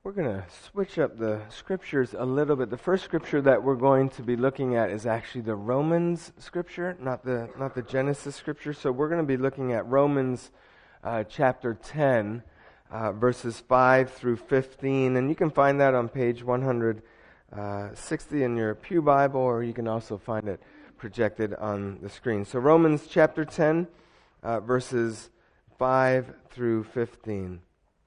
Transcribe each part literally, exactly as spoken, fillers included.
We're going to switch up the scriptures a little bit. The first scripture that we're going to be looking at is actually the Romans scripture, not the not the Genesis scripture. So we're going to be looking at Romans uh, chapter ten, uh, verses five through fifteen. And you can find that on page one hundred sixty in your Pew Bible, or you can also find it projected on the screen. So Romans chapter ten, uh, verses five through fifteen.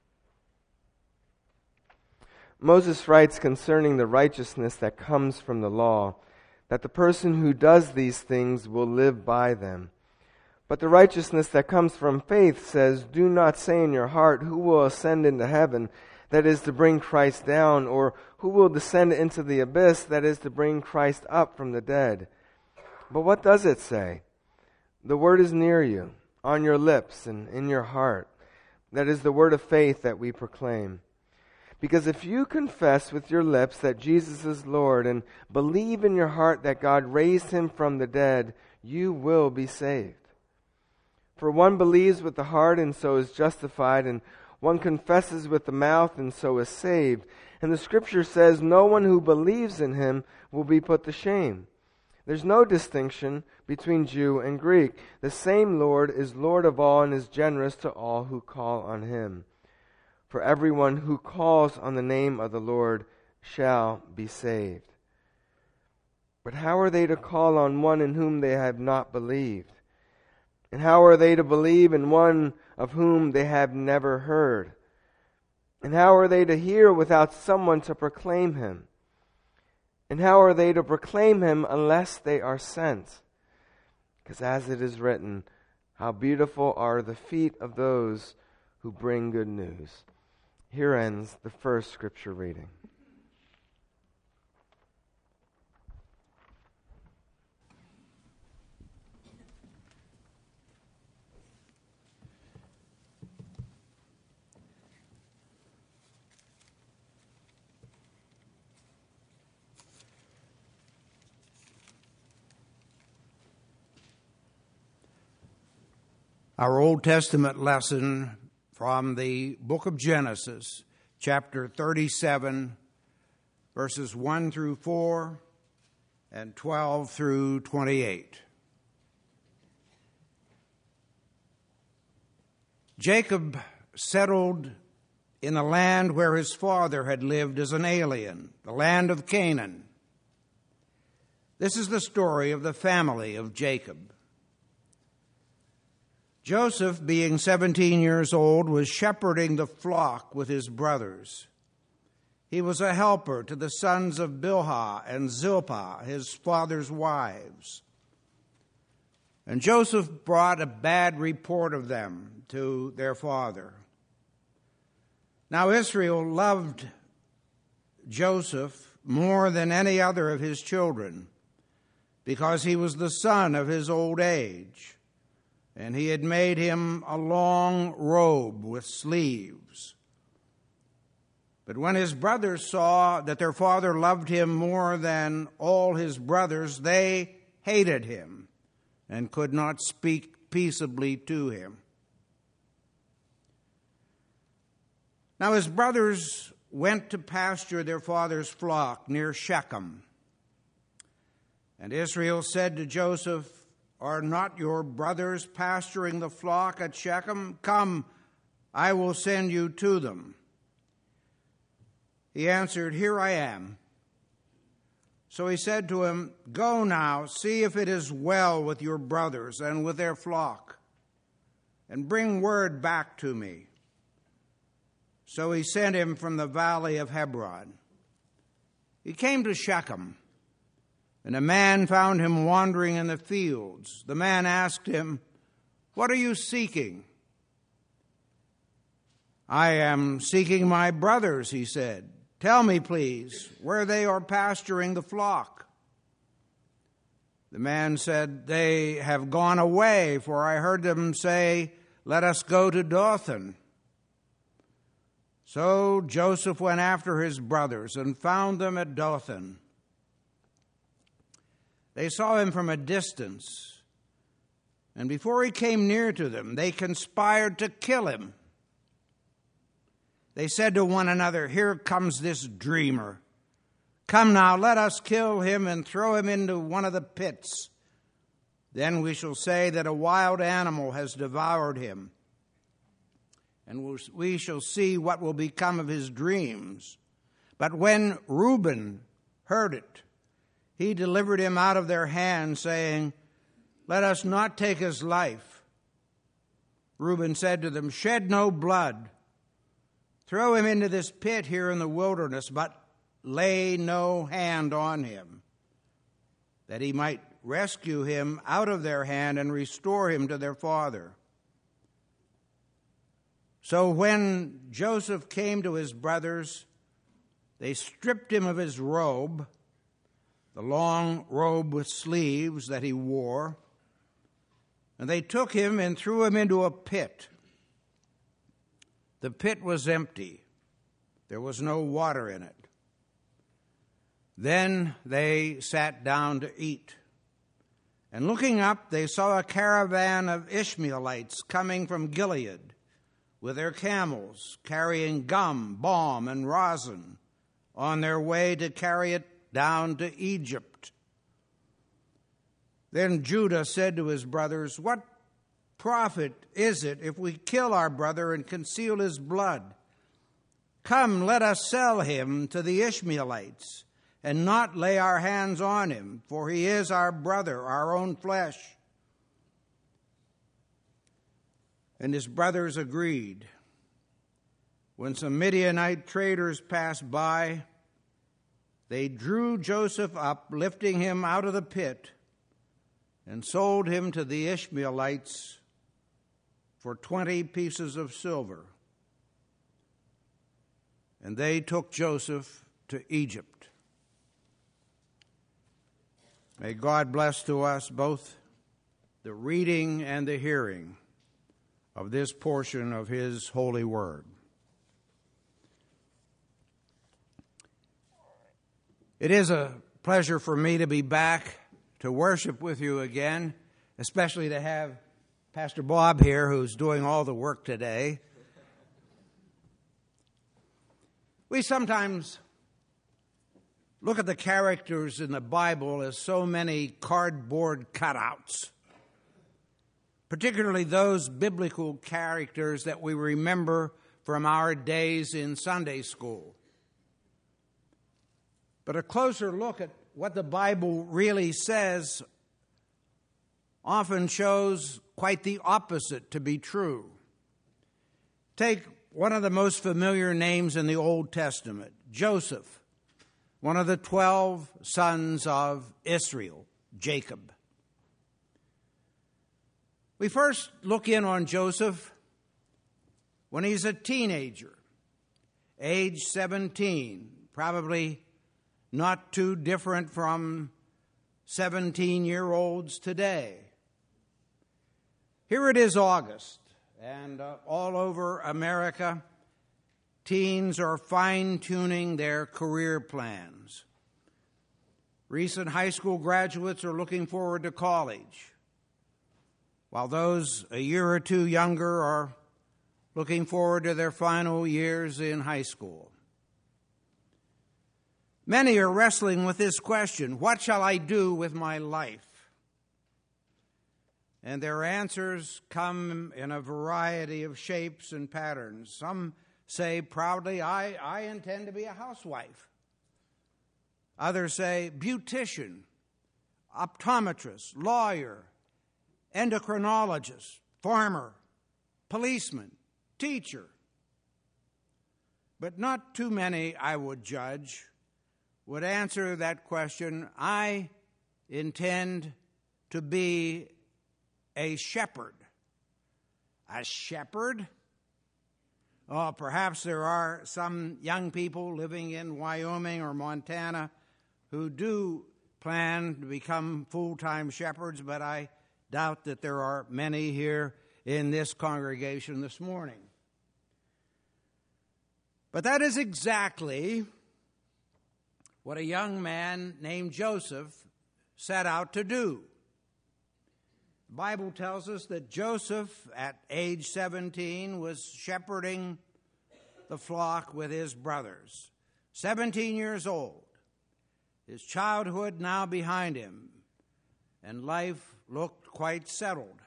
Moses writes concerning the righteousness that comes from the law, that the person who does these things will live by them. But the righteousness that comes from faith says, do not say in your heart, who will ascend into heaven, that is to bring Christ down, or who will descend into the abyss, that is to bring Christ up from the dead. But what does it say? The word is near you, on your lips and in your heart. That is the word of faith that we proclaim. Because if you confess with your lips that Jesus is Lord and believe in your heart that God raised him from the dead, you will be saved. For one believes with the heart and so is justified, and one confesses with the mouth and so is saved. And the scripture says no one who believes in him will be put to shame. There's no distinction between Jew and Greek. The same Lord is Lord of all and is generous to all who call on him. For everyone who calls on the name of the Lord shall be saved. But how are they to call on one in whom they have not believed? And how are they to believe in one of whom they have never heard? And how are they to hear without someone to proclaim him? And how are they to proclaim him unless they are sent? Because as it is written, how beautiful are the feet of those who bring good news. Here ends the first scripture reading. Our Old Testament lesson from the book of Genesis, chapter thirty-seven, verses one through four and twelve through twenty-eight. Jacob settled in a land where his father had lived as an alien, the land of Canaan. This is the story of the family of Jacob. Joseph, being seventeen years old, was shepherding the flock with his brothers. He was a helper to the sons of Bilhah and Zilpah, his father's wives. And Joseph brought a bad report of them to their father. Now Israel loved Joseph more than any other of his children, because he was the son of his old age. And he had made him a long robe with sleeves. But when his brothers saw that their father loved him more than all his brothers, they hated him and could not speak peaceably to him. Now his brothers went to pasture their father's flock near Shechem. And Israel said to Joseph, are not your brothers pasturing the flock at Shechem? Come, I will send you to them. He answered, here I am. So he said to him, go now, see if it is well with your brothers and with their flock, and bring word back to me. So he sent him from the valley of Hebron. He came to Shechem. And a man found him wandering in the fields. The man asked him, what are you seeking? I am seeking my brothers, he said. Tell me, please, where they are pasturing the flock. The man said, they have gone away, for I heard them say, let us go to Dothan. So Joseph went after his brothers and found them at Dothan. They saw him from a distance, and before he came near to them, they conspired to kill him. They said to one another, "Here comes this dreamer. Come now, let us kill him and throw him into one of the pits. Then we shall say that a wild animal has devoured him, and we shall see what will become of his dreams." But when Reuben heard it, he delivered him out of their hands, saying, "Let us not take his life." Reuben said to them, "Shed no blood. Throw him into this pit here in the wilderness, but lay no hand on him, that he might rescue him out of their hand and restore him to their father." So when Joseph came to his brothers, they stripped him of his robe, the long robe with sleeves that he wore, and they took him and threw him into a pit. The pit was empty. There was no water in it. Then they sat down to eat. And looking up, they saw a caravan of Ishmaelites coming from Gilead with their camels, carrying gum, balm, and rosin on their way to carry it down to Egypt. Then Judah said to his brothers, "What profit is it if we kill our brother and conceal his blood? Come, let us sell him to the Ishmaelites and not lay our hands on him, for he is our brother, our own flesh." And his brothers agreed. When some Midianite traders passed by, they drew Joseph up, lifting him out of the pit, and sold him to the Ishmaelites for twenty pieces of silver. And they took Joseph to Egypt. May God bless to us both the reading and the hearing of this portion of his holy word. It is a pleasure for me to be back to worship with you again, especially to have Pastor Bob here, who's doing all the work today. We sometimes look at the characters in the Bible as so many cardboard cutouts, particularly those biblical characters that we remember from our days in Sunday school. But a closer look at what the Bible really says often shows quite the opposite to be true. Take one of the most familiar names in the Old Testament, Joseph, one of the twelve sons of Israel, Jacob. We first look in on Joseph when he's a teenager, age seventeen, probably not too different from seventeen-year-olds today. Here it is August, and uh, all over America, teens are fine-tuning their career plans. Recent high school graduates are looking forward to college, while those a year or two younger are looking forward to their final years in high school. Many are wrestling with this question: what shall I do with my life? And their answers come in a variety of shapes and patterns. Some say proudly, I, I intend to be a housewife. Others say beautician, optometrist, lawyer, endocrinologist, farmer, policeman, teacher. But not too many, I would judge, would answer that question: I intend to be a shepherd. A shepherd? Oh, perhaps there are some young people living in Wyoming or Montana who do plan to become full-time shepherds, but I doubt that there are many here in this congregation this morning. But that is exactly what a young man named Joseph set out to do. The Bible tells us that Joseph, at age seventeen, was shepherding the flock with his brothers. Seventeen years old, his childhood now behind him, and life looked quite settled.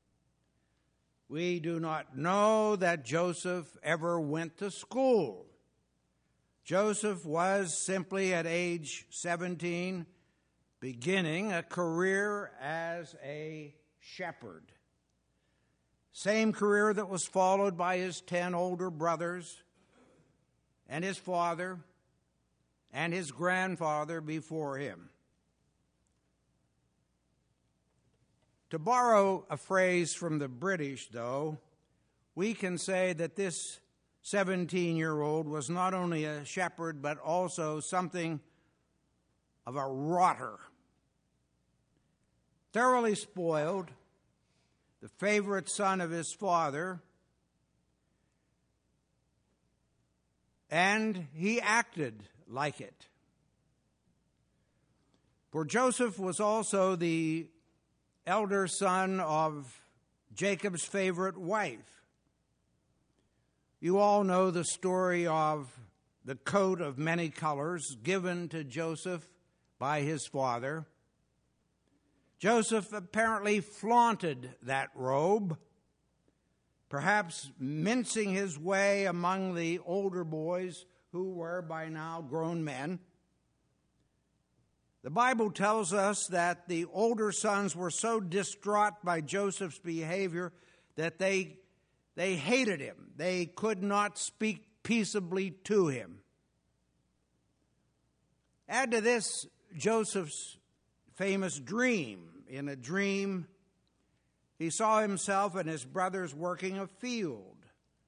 We do not know that Joseph ever went to school. Joseph was simply at age seventeen beginning a career as a shepherd. Same career that was followed by his ten older brothers and his father and his grandfather before him. To borrow a phrase from the British, though, we can say that this seventeen-year-old was not only a shepherd, but also something of a rotter. Thoroughly spoiled, the favorite son of his father, and he acted like it. For Joseph was also the elder son of Jacob's favorite wife. You all know the story of the coat of many colors given to Joseph by his father. Joseph apparently flaunted that robe, perhaps mincing his way among the older boys who were by now grown men. The Bible tells us that the older sons were so distraught by Joseph's behavior that they, they hated him. They could not speak peaceably to him. Add to this Joseph's famous dream. In a dream, he saw himself and his brothers working a field.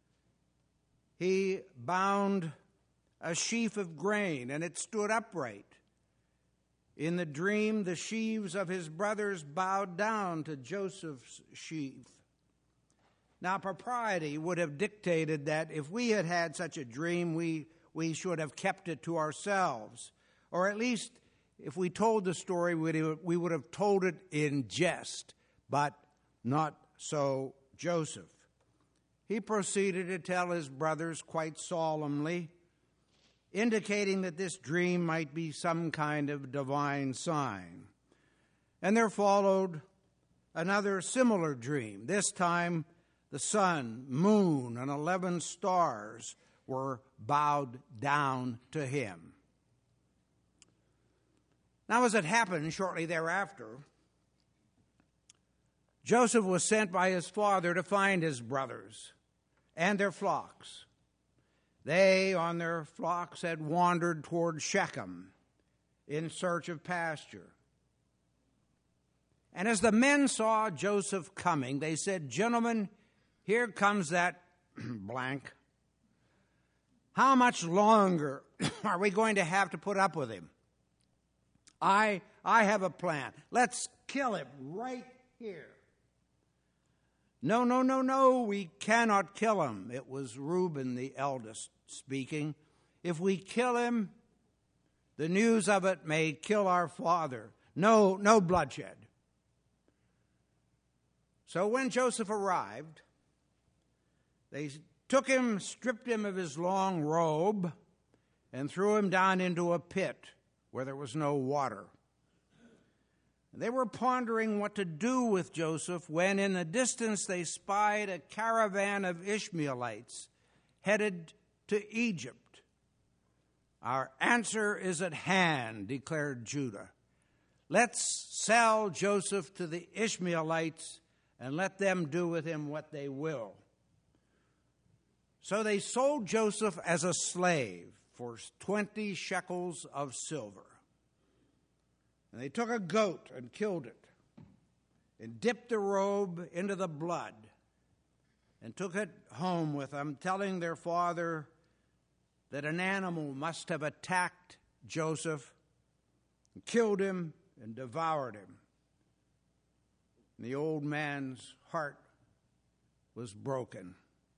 He bound a sheaf of grain, and it stood upright. In the dream, the sheaves of his brothers bowed down to Joseph's sheaf. Now, propriety would have dictated that if we had had such a dream, we, we should have kept it to ourselves. Or at least, if we told the story, we would have told it in jest, but not so Joseph. He proceeded to tell his brothers quite solemnly, indicating that this dream might be some kind of divine sign. And there followed another similar dream. This time, the sun, moon, and eleven stars were bowed down to him. Now, as it happened shortly thereafter, Joseph was sent by his father to find his brothers and their flocks. They, on their flocks, had wandered toward Shechem in search of pasture. And as the men saw Joseph coming, they said, "Gentlemen, here comes that blank. How much longer are we going to have to put up with him? I I have a plan. Let's kill him right here." No, no, no, no, we cannot kill him. It was Reuben, the eldest, speaking. If we kill him, the news of it may kill our father. No, no bloodshed. So when Joseph arrived, they took him, stripped him of his long robe, and threw him down into a pit where there was no water. They were pondering what to do with Joseph when in the distance they spied a caravan of Ishmaelites headed to Egypt. "Our answer is at hand," declared Judah. "Let's sell Joseph to the Ishmaelites and let them do with him what they will." So they sold Joseph as a slave for twenty shekels of silver. And they took a goat and killed it, and dipped the robe into the blood, and took it home with them, telling their father that an animal must have attacked Joseph, and killed him, and devoured him. And the old man's heart was broken.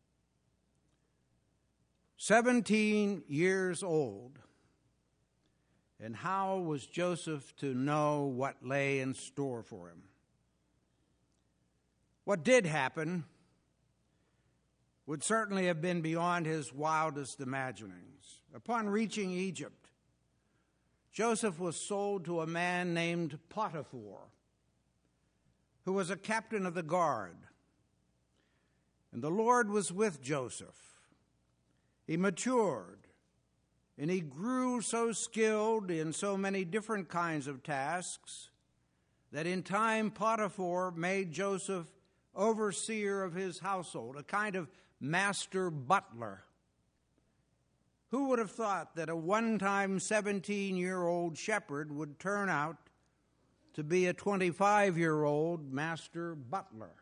Seventeen years old. And how was Joseph to know what lay in store for him? What did happen would certainly have been beyond his wildest imaginings. Upon reaching Egypt, Joseph was sold to a man named Potiphar, who was a captain of the guard. And the Lord was with Joseph. He matured, and he grew so skilled in so many different kinds of tasks that in time Potiphar made Joseph overseer of his household, a kind of master butler. Who would have thought that a one-time seventeen-year-old shepherd would turn out to be a twenty-five-year-old master butler?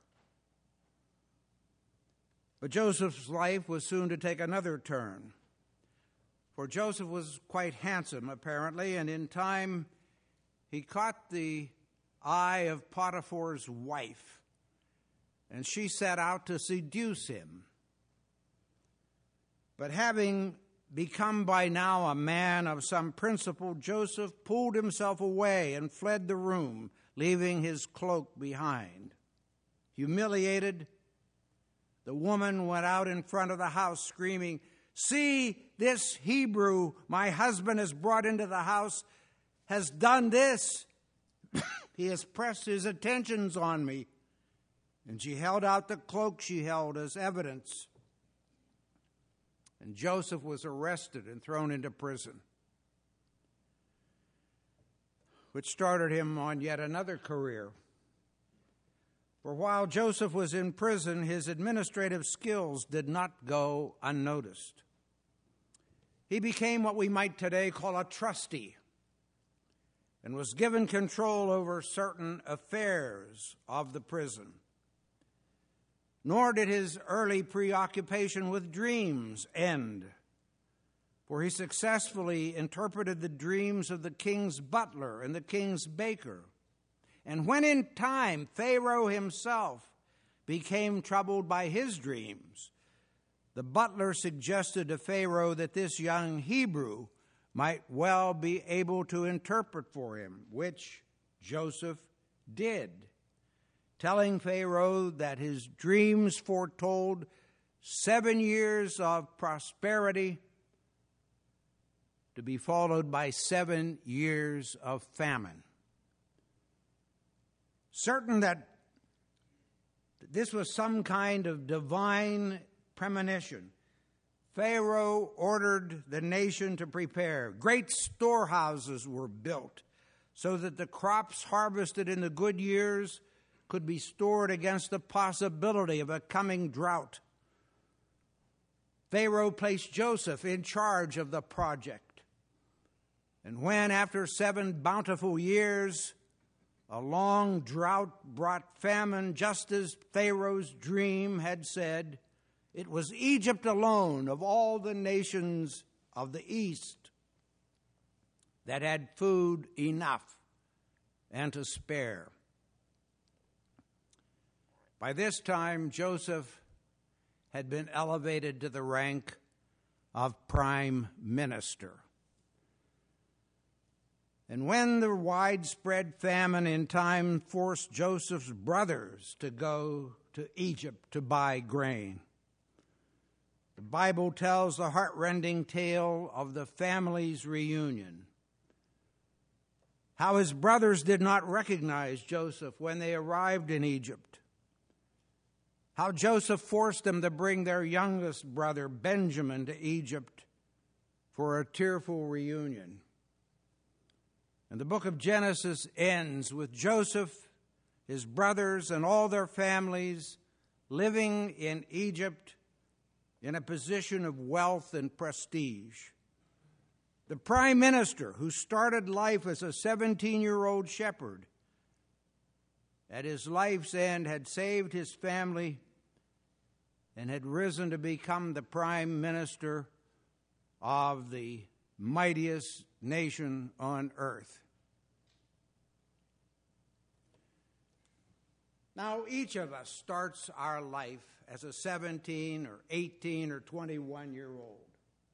But Joseph's life was soon to take another turn. For Joseph was quite handsome, apparently, and in time he caught the eye of Potiphar's wife, and she set out to seduce him. But having become by now a man of some principle, Joseph pulled himself away and fled the room, leaving his cloak behind. Humiliated, the woman went out in front of the house screaming, "See, this Hebrew my husband has brought into the house has done this. He has pressed his attentions on me." And she held out the cloak she held as evidence. And Joseph was arrested and thrown into prison, which started him on yet another career. For while Joseph was in prison, his administrative skills did not go unnoticed. He became what we might today call a trustee and was given control over certain affairs of the prison. Nor did his early preoccupation with dreams end, for he successfully interpreted the dreams of the king's butler and the king's baker. And when in time Pharaoh himself became troubled by his dreams, the butler suggested to Pharaoh that this young Hebrew might well be able to interpret for him, which Joseph did, telling Pharaoh that his dreams foretold seven years of prosperity to be followed by seven years of famine. Certain that this was some kind of divine premonition, Pharaoh ordered the nation to prepare. Great storehouses were built so that the crops harvested in the good years could be stored against the possibility of a coming drought. Pharaoh placed Joseph in charge of the project. And when, after seven bountiful years, a long drought brought famine, just as Pharaoh's dream had said, it was Egypt alone of all the nations of the East that had food enough and to spare. By this time, Joseph had been elevated to the rank of prime minister. And when the widespread famine in time forced Joseph's brothers to go to Egypt to buy grain, the Bible tells the heartrending tale of the family's reunion. How his brothers did not recognize Joseph when they arrived in Egypt. How Joseph forced them to bring their youngest brother, Benjamin, to Egypt for a tearful reunion. And the book of Genesis ends with Joseph, his brothers, and all their families living in Egypt in a position of wealth and prestige. The prime minister, who started life as a seventeen-year-old shepherd, at his life's end had saved his family and had risen to become the prime minister of the mightiest nation on earth. Now, each of us starts our life as a seventeen or eighteen or twenty-one-year-old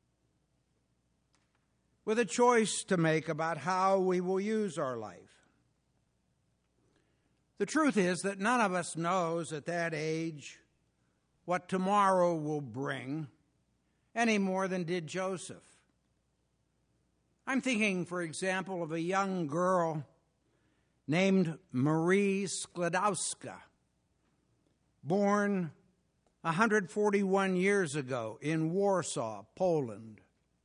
with a choice to make about how we will use our life. The truth is that none of us knows at that age what tomorrow will bring any more than did Joseph. I'm thinking, for example, of a young girl named Marie Sklodowska, born one hundred forty-one years ago in Warsaw, Poland.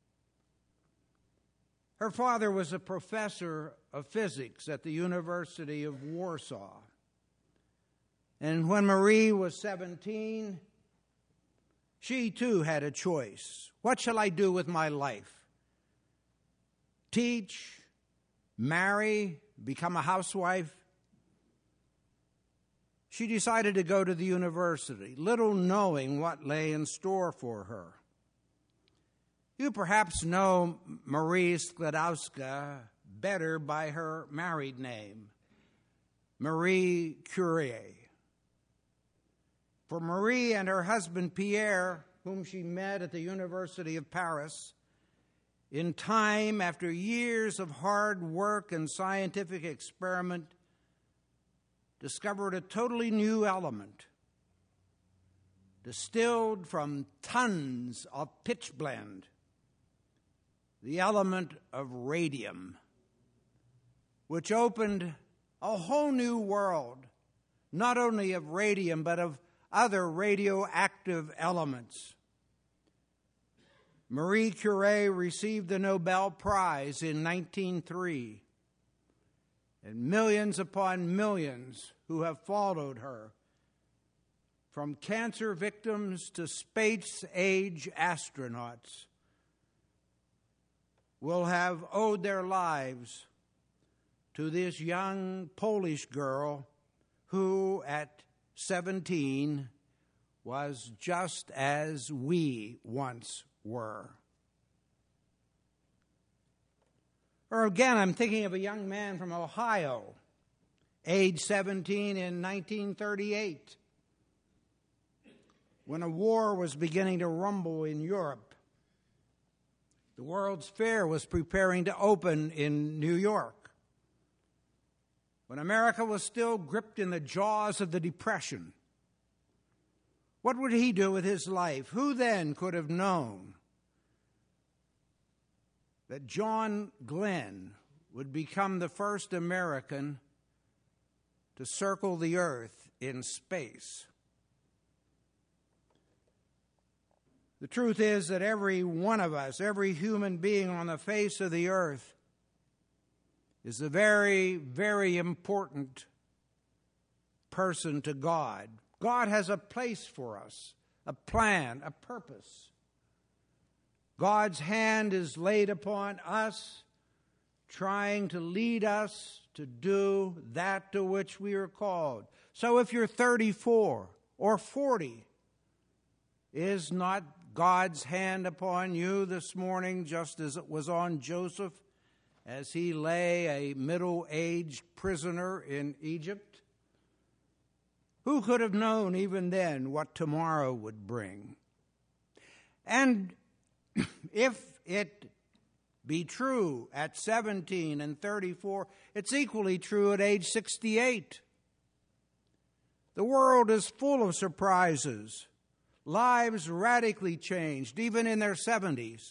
Her father was a professor of physics at the University of Warsaw. And when Marie was seventeen, she too had a choice. What shall I do with my life? Teach, marry, become a housewife? She decided to go to the university, little knowing what lay in store for her. You perhaps know Marie Sklodowska better by her married name, Marie Curie. For Marie and her husband Pierre, whom she met at the University of Paris, in time, after years of hard work and scientific experiment, discovered a totally new element, distilled from tons of pitchblende, the element of radium, which opened a whole new world, not only of radium, but of other radioactive elements. Marie Curie received the Nobel Prize in nineteen oh three, and millions upon millions who have followed her, from cancer victims to space-age astronauts, will have owed their lives to this young Polish girl who, at seventeen, was just as we once were. Or again, I'm thinking of a young man from Ohio, age seventeen in nineteen thirty-eight, when a war was beginning to rumble in Europe. The World's Fair was preparing to open in New York, when America was still gripped in the jaws of the Depression. What would he do with his life? Who then could have known that John Glenn would become the first American to circle the earth in space? The truth is that every one of us, every human being on the face of the earth, is a very, very important person to God. God has a place for us, a plan, a purpose. God's hand is laid upon us, trying to lead us to do that to which we are called. So if you're thirty-four or forty, is not God's hand upon you this morning, just as it was on Joseph as he lay a middle-aged prisoner in Egypt? Who could have known even then what tomorrow would bring? And if it be true at seventeen and thirty-four, it's equally true at age sixty-eight. The world is full of surprises. Lives radically changed, even in their seventies.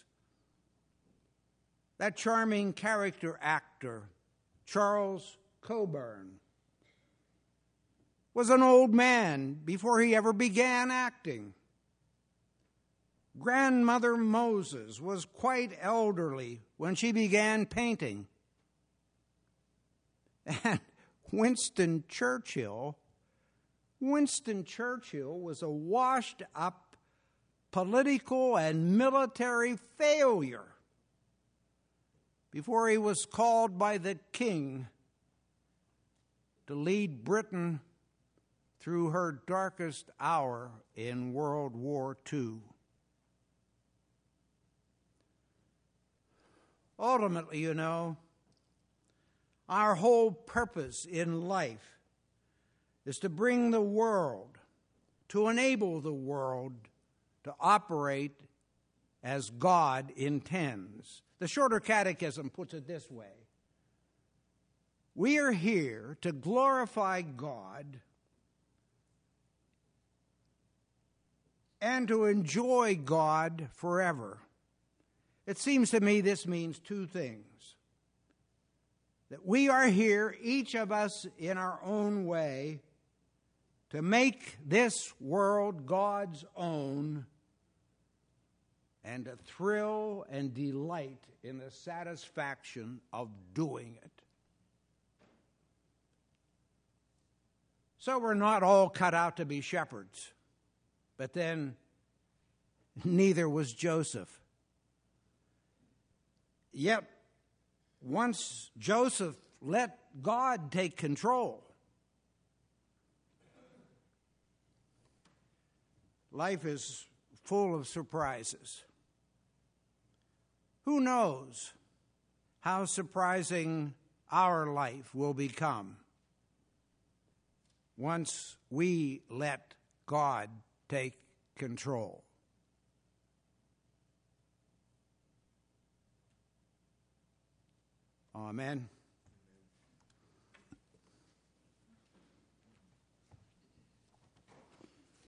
That charming character actor, Charles Coburn, was an old man before he ever began acting. Grandmother Moses was quite elderly when she began painting. And Winston Churchill, Winston Churchill was a washed-up political and military failure before he was called by the king to lead Britain through her darkest hour in World War Two. Ultimately, you know, our whole purpose in life is to bring the world, to enable the world to operate as God intends. The Shorter Catechism puts it this way: we are here to glorify God and to enjoy God forever. It seems to me this means two things. That we are here, each of us in our own way, to make this world God's own and to thrill and delight in the satisfaction of doing it. So we're not all cut out to be shepherds, but then neither was Joseph. Yet, once Joseph let God take control, life is full of surprises. Who knows how surprising our life will become once we let God take control? Amen.